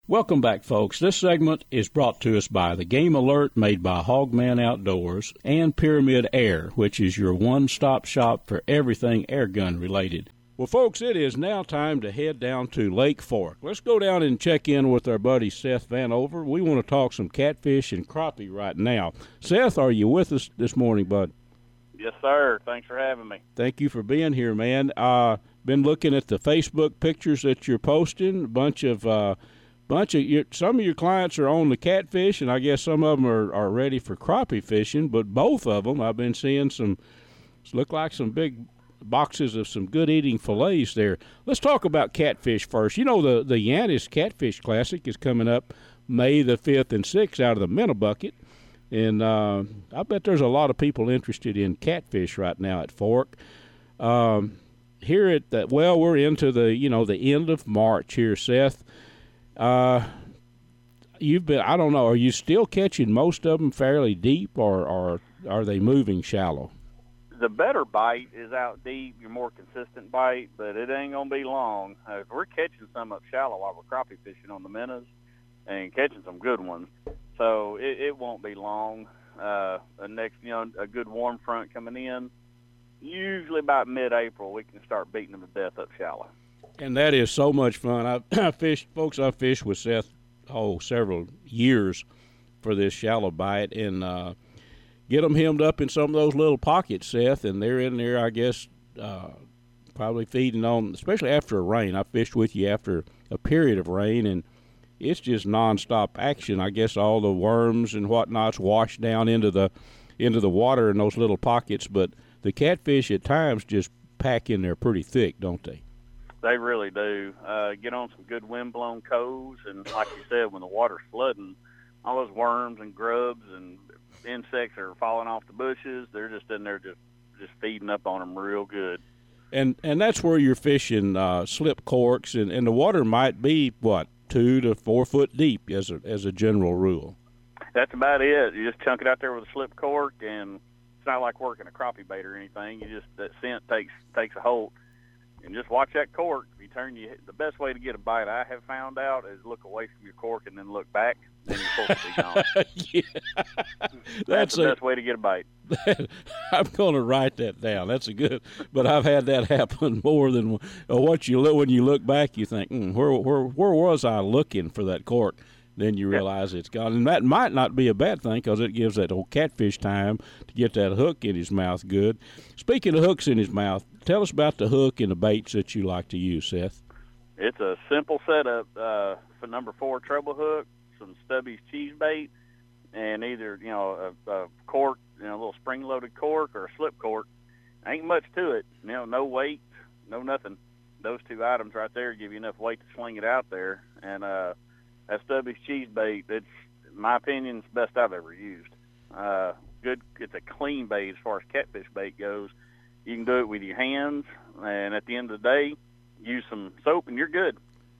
Welcome back, folks. This segment is brought to us by the Game Alert made by Hogman Outdoors and Pyramid Air, which is your one-stop shop for everything airgun related. Well, folks, it is now time to head down to Lake Fork. Let's go down and check in with our buddy Seth Vanover. We want to talk some catfish and crappie right now. Seth, are you with us this morning, bud? Yes, sir. Thanks for having me. Thank you for being here, man. Been looking at the Facebook pictures that you're posting. Some of your clients are on the catfish, and I guess some of them are ready for crappie fishing. But both of them, I've been seeing look like some big boxes of some good eating fillets there. Let's talk about catfish first. You know, the Yannis Catfish Classic is coming up May the 5th and 6th out of the Minnow Bucket. And I bet there's a lot of people interested in catfish right now at Fork. We're into the end of March here, Seth. I don't know, are you still catching most of them fairly deep, or are they moving shallow? The better bite is out deep, your more consistent bite, but it ain't going to be long. We're catching some up shallow while we're crappie fishing on the minnows and catching some good ones. So it won't be long. A good warm front coming in, usually about mid-April, we can start beating them to death up shallow. And that is so much fun. I've fished with Seth several years for this shallow bite, and get them hemmed up in some of those little pockets, Seth, and they're in there, I guess, probably feeding on, especially after a rain. I fished with you after a period of rain, and it's just nonstop action. I guess all the worms and whatnots wash down into the water in those little pockets, but the catfish at times just pack in there pretty thick, don't they? They really do. Get on some good wind-blown coves, and like you said, when the water's flooding, all those worms and grubs and insects are falling off the bushes. They're just in there just feeding up on them real good. And that's where you're fishing slip corks, and the water might be, 2 to 4 foot deep as a general rule. That's about it. You just chunk it out there with a slip cork, and it's not like working a crappie bait or anything. That scent takes a hold. And just watch that cork. The best way to get a bite I have found out is look away from your cork and then look back. Then you're supposed to be gone. Yeah. That's the best way to get a bite. I'm going to write that down. That's but I've had that happen more than when you look back, you think, where was I looking for that cork? Then you realize it's gone. And that might not be a bad thing because it gives that old catfish time to get that hook in his mouth good. Speaking of hooks in his mouth, tell us about the hook and the baits that you like to use, Seth. It's a simple setup for number 4 treble hook, some Stubby's cheese bait, and either, a cork, a little spring-loaded cork or a slip cork. Ain't much to it. No weight, no nothing. Those 2 items right there give you enough weight to sling it out there. And that Stubby's cheese bait, it's, in my opinion, it's the best I've ever used. Good. It's a clean bait as far as catfish bait goes. You can do it with your hands, and at the end of the day, use some soap, and you're good.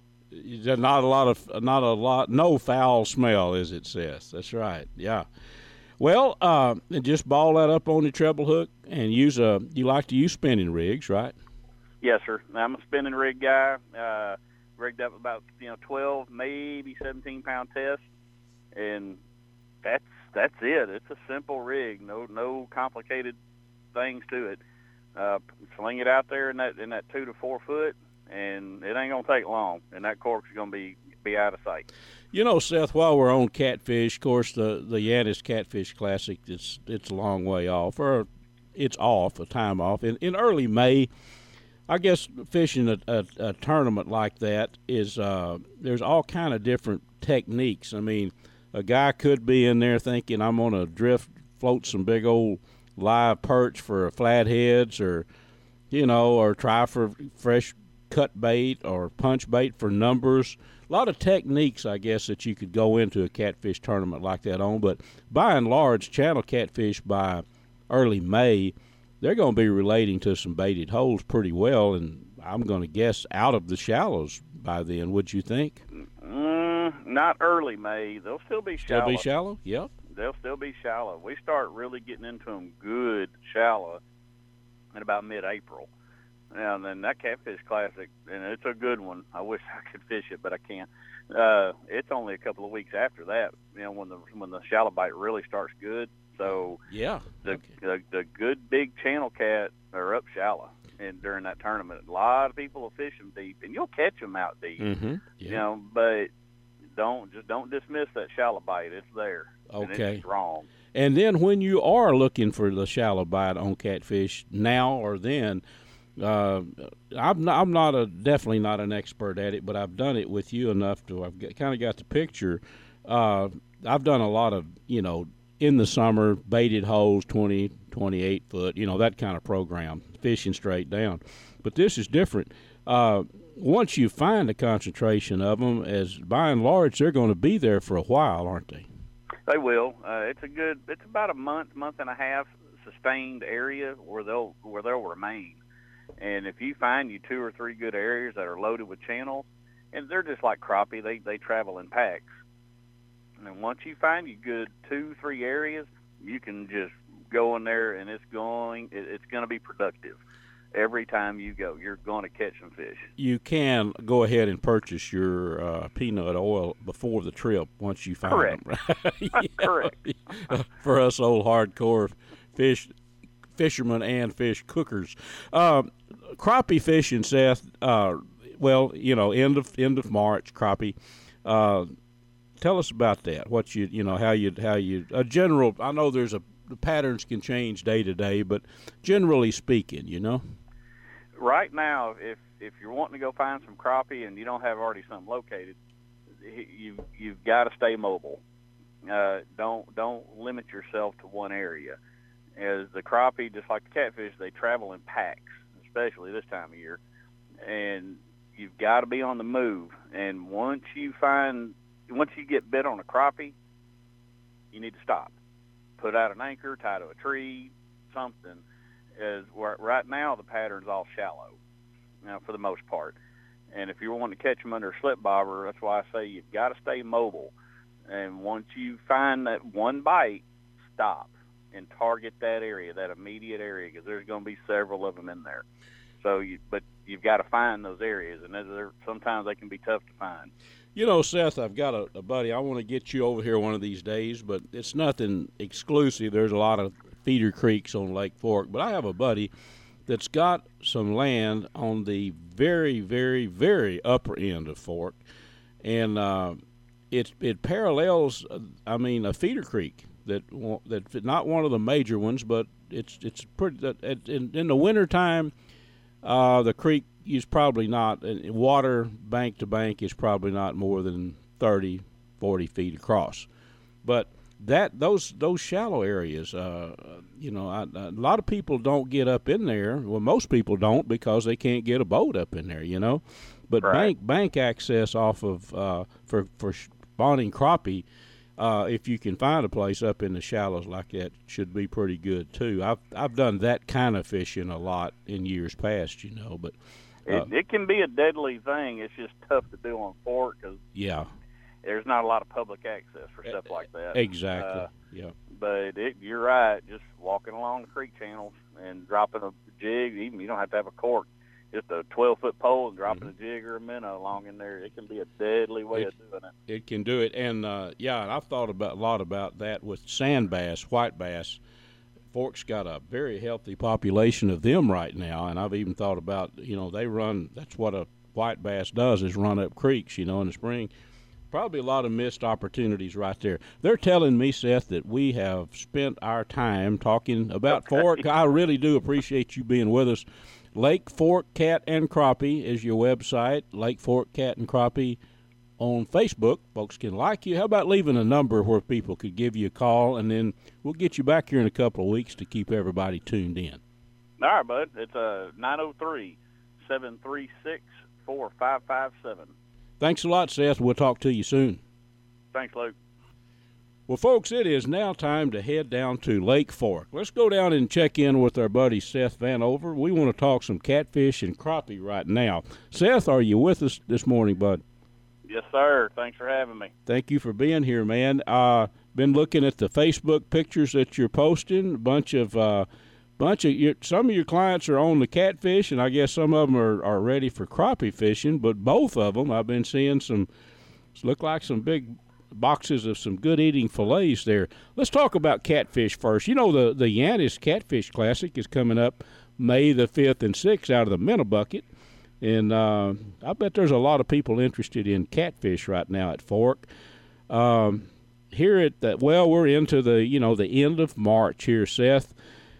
No foul smell, as it says. That's right. Yeah. Well, just ball that up on the treble hook and you like to use spinning rigs, right? Yes, sir. I'm a spinning rig guy. Rigged up about 12, maybe 17-pound test, and that's it. It's a simple rig. No complicated things to it. Sling it out there in that 2 to 4 foot, and it ain't gonna take long, and that cork's gonna be out of sight. Seth, while we're on catfish, of course, the Yannis Catfish Classic, it's a long way off, or it's off, a time off. In early May, I guess fishing a tournament like that is there's all kind of different techniques. I mean, a guy could be in there thinking, I'm going to float some big old live perch for flatheads, or try for fresh cut bait or punch bait for numbers. A lot of techniques, I guess, that you could go into a catfish tournament like that on. But by and large, channel catfish by early May, they're going to be relating to some baited holes pretty well, and I'm going to guess out of the shallows by then. Would you think? Not early May. They'll still be shallow. Still be shallow? Yep. They'll still be shallow. We start really getting into them good shallow in about mid-April. And then that Catfish Classic, and it's a good one. I wish I could fish it, but I can't. It's only a couple of weeks after that, when the shallow bite really starts good. So yeah, the good big channel cat are up shallow, and during that tournament, a lot of people will fish them deep, and you'll catch them out deep. Mm-hmm. Yeah. But don't dismiss that shallow bite. It's there. Okay. And it's strong. And then when you are looking for the shallow bite on catfish now or then, I'm definitely not an expert at it, but I've done it with you enough to kind of got the picture. I've done a lot of in the summer baited holes, 20, 28 foot, that kind of program, fishing straight down. But this is different. Once you find a concentration of them, as by and large, they're going to be there for a while, aren't they? They will. It's about a month and a half sustained area where they'll remain. And if you find you 2 or 3 good areas that are loaded with channels, and they're just like crappie, they travel in packs. And once you find you good 2, 3 areas, you can just go in there, and it's going to be productive. Every time you go, you're going to catch some fish. You can go ahead and purchase your peanut oil before the trip once you find Correct. them. Right? Correct. For us old hardcore fishermen and fish cookers. Crappie fishing, Seth, end of March, crappie. Tell us about that. What how you a general. I know the patterns can change day to day, but generally speaking, Right now, if you're wanting to go find some crappie and you don't have already some located, you've got to stay mobile. Don't limit yourself to one area. As the crappie, just like the catfish, they travel in packs, especially this time of year, and you've got to be on the move. And once you get bit on a crappie, you need to stop. Put out an anchor, tie to a tree, something. Right now the pattern's all shallow, for the most part. And if you're wanting to catch them under a slip bobber, that's why I say you've got to stay mobile. And once you find that one bite, stop and target that area, that immediate area, because there's going to be several of them in there. But you've got to find those areas, and sometimes they can be tough to find. Seth, I've got a buddy. I want to get you over here one of these days, but it's nothing exclusive. There's a lot of feeder creeks on Lake Fork, but I have a buddy that's got some land on the very, very, very upper end of Fork, and it parallels, a feeder creek that's not one of the major ones, but it's pretty. In the wintertime, the creek is probably not, water bank to bank is probably not more than 30, 40 feet across. But those shallow areas, a lot of people don't get up in there. Well, most people don't because they can't get a boat up in there, But right. bank access off of for spawning crappie, if you can find a place up in the shallows like that, should be pretty good too. I've done that kind of fishing a lot in years past, but. It can be a deadly thing. It's just tough to do on Fork because there's not a lot of public access for stuff like that. Exactly. But you're right. Just walking along the creek channels and dropping a jig, even you don't have to have a cork. Just a 12-foot pole and dropping a jig or a minnow along in there. It can be a deadly way of doing it. It can do it, and I've thought a lot about that with sand bass, white bass. Fork's got a very healthy population of them right now, and I've even thought about, they run, that's what a white bass does, is run up creeks, in the spring. Probably a lot of missed opportunities right there. They're telling me, Seth, that we have spent our time talking about Fork. I really do appreciate you being with us. Lake Fork Cat and Crappie is your website, Lake Fork Cat and Crappie on Facebook. Folks can like you. How about leaving a number where people could give you a call, and then we'll get you back here in a couple of weeks to keep everybody tuned in. All right, bud. It's 903-736-4557. Thanks a lot, Seth. We'll talk to you soon. Thanks, Luke. Well, folks, it is now time to head down to Lake Fork. Let's go down and check in with our buddy Seth Vanover. We want to talk some catfish and crappie right now. Seth, are you with us this morning, bud? Yes, sir. Thanks for having me. Thank you for being here, man. Been looking at the Facebook pictures that you're posting. Some of your clients are on the catfish, and I guess some of them are ready for crappie fishing. But both of them, I've been seeing some Look like some big boxes of some good eating fillets there. Let's talk about catfish first. You know, the Yannis Catfish Classic is coming up May the 5th and 6th out of the Minnebucket. And I bet there's a lot of people interested in catfish right now at Fork. Here at that, well, we're into the end of March here, Seth.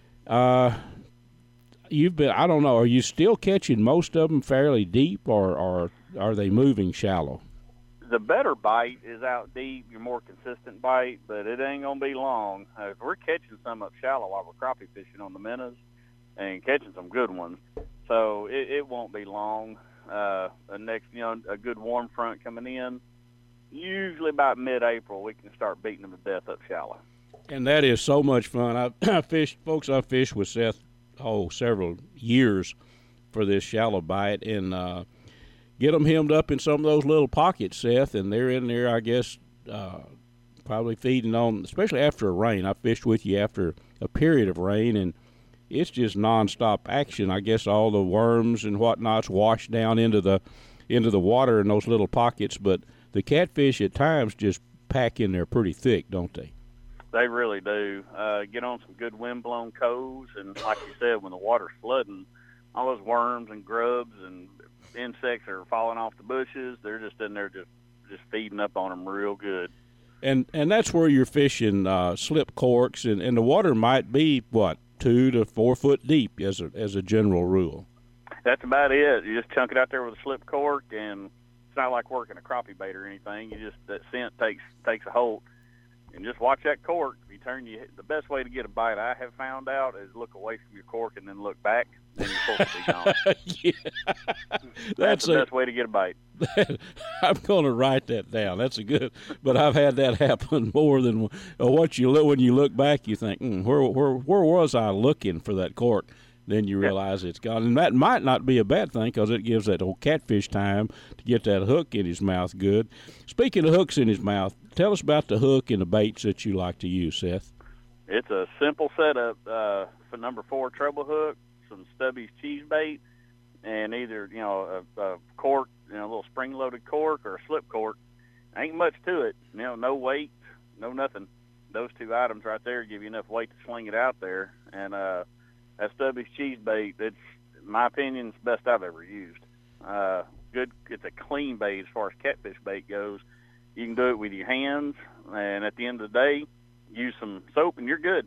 You've been, I don't know, are you still catching most of them fairly deep, or are they moving shallow? The better bite is out deep, your more consistent bite, but it ain't going to be long. We're catching some up shallow while we're crappie fishing on the minnows and catching some good ones. So it won't be long. Next, a good warm front coming in, usually about mid-April, we can start beating them to death up shallow. And that is so much fun. I've fished with Seth, several years for this shallow bite, and get them hemmed up in some of those little pockets, Seth, and they're in there, I guess, probably feeding on, especially after a rain. I fished with you after a period of rain, and it's just nonstop action. I guess all the worms and whatnots wash down into the water in those little pockets, but the catfish at times just pack in there pretty thick, don't they? They really do. Get on some good wind-blown coves, and like you said, when the water's flooding, all those worms and grubs and insects are falling off the bushes. They're just in there just feeding up on them real good. And that's where you're fishing slip corks, and the water might be, 2 to 4 foot deep as a general rule. That's about it. You just chunk it out there with a slip cork, and it's not like working a crappie bait or anything. That scent takes a hold. And just watch that cork. If the best way to get a bite I have found out is look away from your cork and then look back. Then your cork will be gone. Yeah. That's the best way to get a bite. I'm going to write that down. That's a good. But I've had that happen more than when you look back. You think, where was I looking for that cork? Then you realize it's gone. And that might not be a bad thing because it gives that old catfish time to get that hook in his mouth good. Speaking of hooks in his mouth, tell us about the hook and the baits that you like to use, Seth. It's a simple setup for number 4 treble hook, some Stubby's cheese bait, and either, a cork, a little spring-loaded cork or a slip cork. Ain't much to it. No weight, no nothing. Those 2 items right there give you enough weight to sling it out there. And that Stubby's cheese bait, it's, in my opinion, it's the best I've ever used. Good. It's a clean bait as far as catfish bait goes. You can do it with your hands, and at the end of the day, use some soap, and you're good.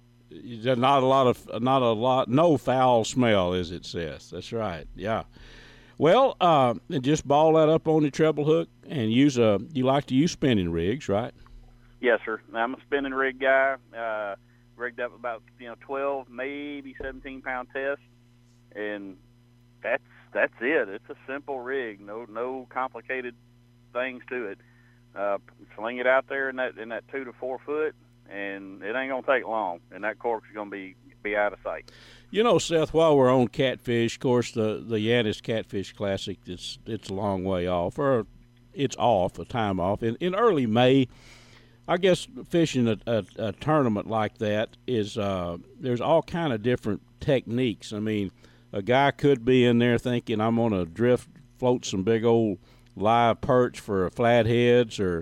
No foul smell, as it says. That's right. Yeah. Well, just ball that up on the treble hook and you like to use spinning rigs, right? Yes, sir. I'm a spinning rig guy. Rigged up about 12, maybe 17-pound test, and that's it. It's a simple rig. No complicated things to it. Sling it out there in that 2 to 4 foot, and it ain't gonna take long, and that cork's gonna be out of sight. Seth, while we're on catfish, of course, the Yannis Catfish Classic, it's a long way off, or it's off, a time off. In early May, I guess fishing a tournament like that is there's all kind of different techniques. I mean, a guy could be in there thinking, I'm going to float some big old live perch for flatheads, or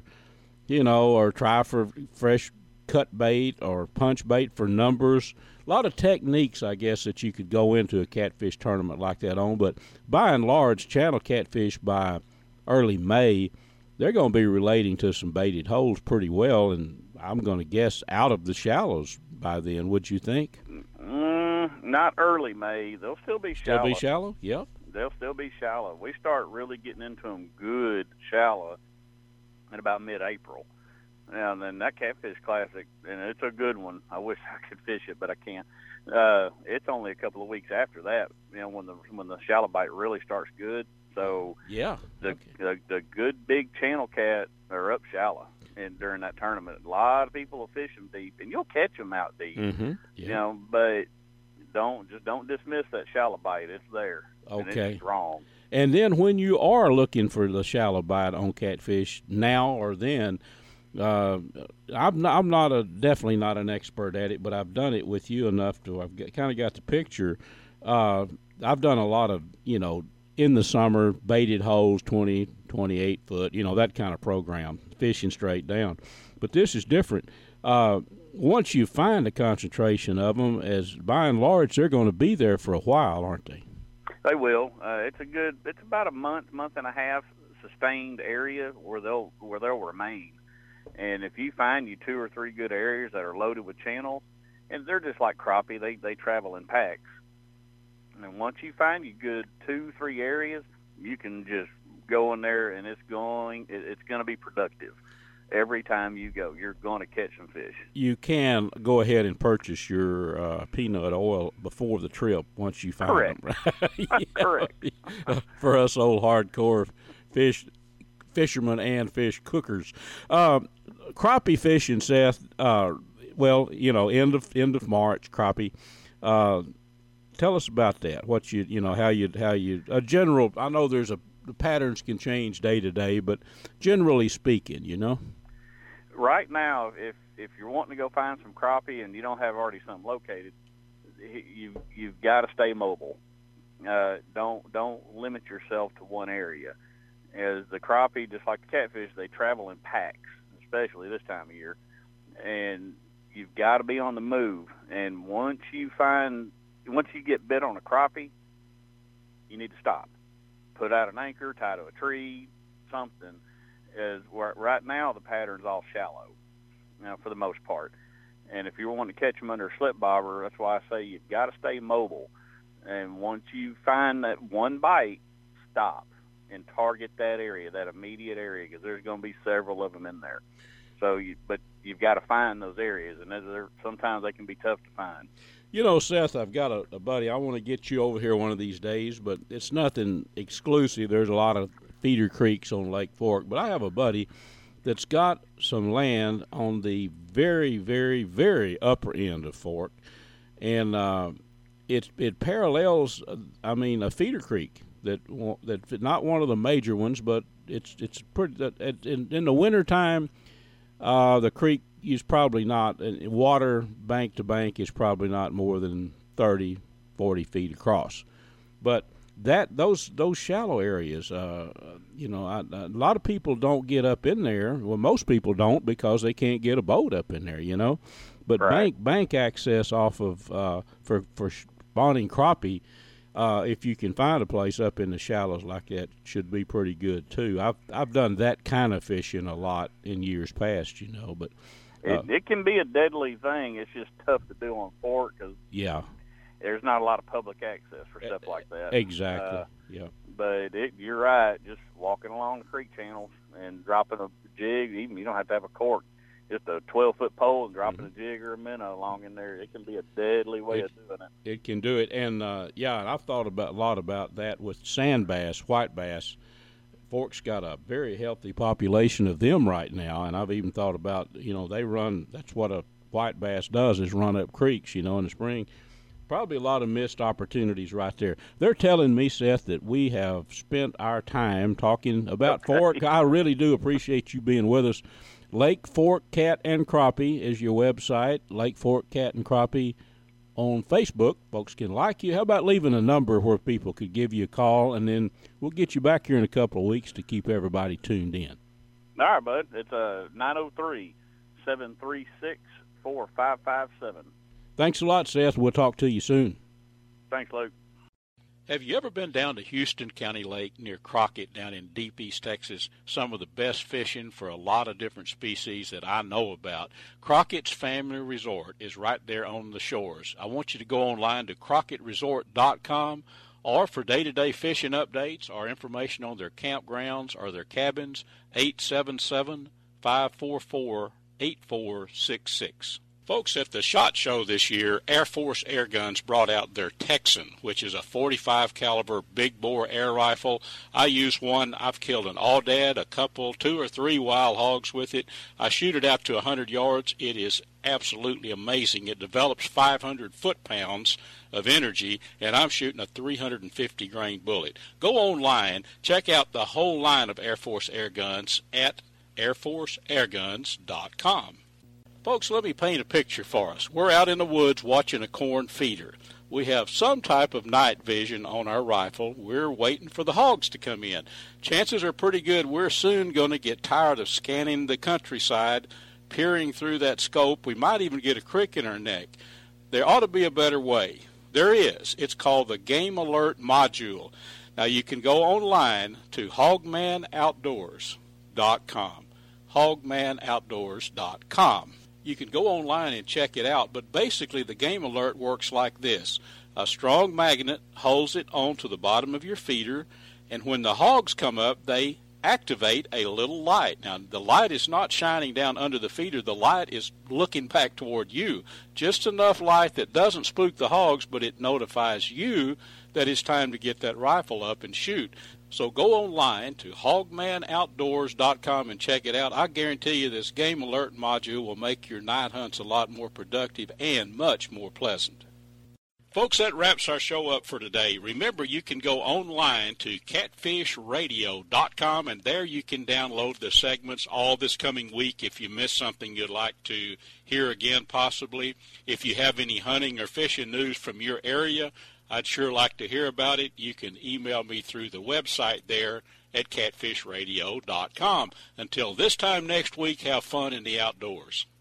try for fresh cut bait or punch bait for numbers. A lot of techniques, I guess, that you could go into a catfish tournament like that on. But by and large, channel catfish by early May, they're going to be relating to some baited holes pretty well, and I'm going to guess out of the shallows by then. Would you think? Not early May. They'll still be shallow. Still be shallow? Yep. They'll still be shallow. We start really getting into them good shallow in about mid-April. And then that Catfish Classic, and it's a good one. I wish I could fish it, but I can't. It's only a couple of weeks after that, when the shallow bite really starts good. So yeah, the good big channel cat are up shallow, and during that tournament, a lot of people will fish them deep, and you'll catch them out deep. Mm-hmm. Yeah. But don't dismiss that shallow bite. It's there. Okay. And it's strong. And then when you are looking for the shallow bite on catfish, now or then, I'm definitely not an expert at it, but I've done it with you enough to kind of got the picture. I've done a lot of in the summer, baited holes, 20, 28 foot, that kind of program, fishing straight down. But this is different. Once you find a concentration of them, as by and large, they're going to be there for a while, aren't they? They will. It's about a month and a half sustained area where they'll remain. And if you find you 2 or 3 good areas that are loaded with channels, and they're just like crappie, they travel in packs. And once you find you good 2-3 areas, you can just go in there, and it's going to be productive. Every time you go, you're going to catch some fish. You can go ahead and purchase your peanut oil before the trip once you find Correct. them. Right? Correct. For us old hardcore fishermen and fish cookers. Crappie fishing, Seth, end of March, crappie. Tell us about that. What how you a general. I know the patterns can change day to day, but generally speaking, Right now, if you're wanting to go find some crappie and you don't have already some located, you've got to stay mobile. Don't limit yourself to one area. As the crappie, just like the catfish, they travel in packs, especially this time of year, and you've got to be on the move. And once you get bit on a crappie, you need to stop. Put out an anchor, tie to a tree, something. Right now the pattern's all shallow, for the most part. And if you're wanting to catch them under a slip bobber, that's why I say you've got to stay mobile. And once you find that one bite, stop and target that area, that immediate area, because there's going to be several of them in there. But you've got to find those areas, and sometimes they can be tough to find. Seth, I've got a buddy. I want to get you over here one of these days, but it's nothing exclusive. There's a lot of feeder creeks on Lake Fork, but I have a buddy that's got some land on the very, very, very upper end of Fork, and it parallels, a feeder creek that's not one of the major ones, but it's pretty. In the wintertime, the creek is probably not, water bank to bank is probably not more than 30, 40 feet across. But those shallow areas, a lot of people don't get up in there. Well, most people don't because they can't get a boat up in there, But right. bank access off of for spawning crappie, if you can find a place up in the shallows like that, should be pretty good too. I've done that kind of fishing a lot in years past, but it can be a deadly thing. It's just tough to do on Fork because there's not a lot of public access for stuff like that. Exactly. But you're right. Just walking along the creek channels and dropping a jig, even you don't have to have a cork. Just a 12-foot pole and dropping a jig or a minnow along in there. It can be a deadly way of doing it. It can do it. And, and I've thought a lot about that with sand bass, white bass. Fork's got a very healthy population of them right now, and I've even thought about, they run, that's what a white bass does, is run up creeks, in the spring. Probably a lot of missed opportunities right there. They're telling me, Seth, that we have spent our time talking about Fork. I really do appreciate you being with us. Lake Fork Cat and Crappie is your website, Lake Fork Cat and Crappie on Facebook. Folks can like you. How about leaving a number where people could give you a call, and then we'll get you back here in a couple of weeks to keep everybody tuned in. All right, bud. It's 903-736-4557. Thanks a lot, Seth. We'll talk to you soon. Thanks, Luke. Have you ever been down to Houston County Lake near Crockett down in deep East Texas? Some of the best fishing for a lot of different species that I know about. Crockett's Family Resort is right there on the shores. I want you to go online to CrockettResort.com, or for day-to-day fishing updates or information on their campgrounds or their cabins, 877-544-8466. Folks, at the SHOT Show this year, Air Force Air Guns brought out their Texan, which is a .45 caliber big bore air rifle. I use one. I've killed an aoudad, a couple, 2 or 3 wild hogs with it. I shoot it out to 100 yards. It is absolutely amazing. It develops 500 foot-pounds of energy, and I'm shooting a 350 grain bullet. Go online, check out the whole line of Air Force Air Guns at airforceairguns.com. Folks, let me paint a picture for us. We're out in the woods watching a corn feeder. we have some type of night vision on our rifle. We're waiting for the hogs to come in. Chances are pretty good we're soon going to get tired of scanning the countryside, peering through that scope. We might even get a crick in our neck. There ought to be a better way. There is. It's called the Game Alert Module. Now, you can go online to hogmanoutdoors.com. hogmanoutdoors.com. You can go online and check it out, but basically the Game Alert works like this. A strong magnet holds it onto the bottom of your feeder, and when the hogs come up, they activate a little light. Now, the light is not shining down under the feeder. The light is looking back toward you. Just enough light that doesn't spook the hogs, but it notifies you that it's time to get that rifle up and shoot. So go online to hogmanoutdoors.com and check it out. I guarantee you this Game Alert module will make your night hunts a lot more productive and much more pleasant. Folks, that wraps our show up for today. Remember, you can go online to catfishradio.com, and there you can download the segments all this coming week if you missed something you'd like to hear again possibly. If you have any hunting or fishing news from your area, I'd sure like to hear about it. You can email me through the website there at catfishradio.com. Until this time next week, have fun in the outdoors.